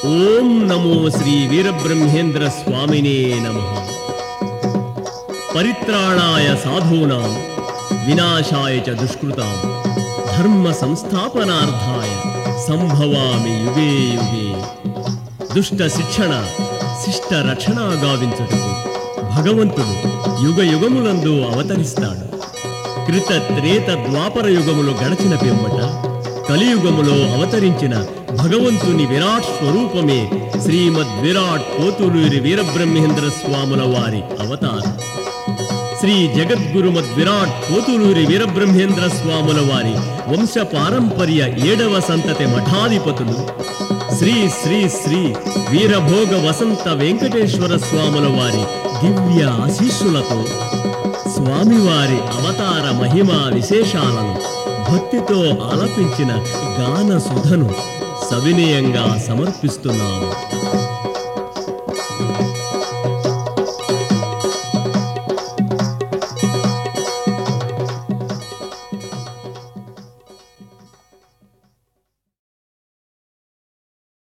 ఓం నమో శ్రీ వీరబ్రహ్మేంద్ర స్వామినే నమః. పరిత్రాణాయ సాధూనాం వినాశాయ చ దుష్కృతాం ధర్మ సంస్థాపనార్థాయ సంభవామి యుగే యుగే. దుష్ట శిక్షణ శిష్ట రక్షణ గావించుటకు భగవంతుడు యుగ యుగములందు అవతరిస్తాడు. కృత త్రేత ద్వాపర యుగములు గడచిన పిమ్మట కలియుగములో అవతరించిన భగవంతుని విరాట్ స్వరూపమే శ్రీమద్ విరాట్ పోతులూరి వీరబ్రహ్మేంద్ర స్వాముల వారి అవతారం. శ్రీ జగద్గురుమద్ విరాట్ పోతులూరి వీరబ్రహ్మేంద్ర స్వాముల వారి వంశ పారంపర్య 7వ సంతతి మఠాధిపతులు శ్రీ శ్రీ శ్రీ వీరభోగ వసంత వెంకటేశ్వర స్వాముల వారి దివ్య ఆశీస్సులతో స్వామివారి అవతార మహిమా విశేషాలను భక్తితో ఆలపించిన గాన సుధను సవినయంగా సమర్పిస్తున్నాము.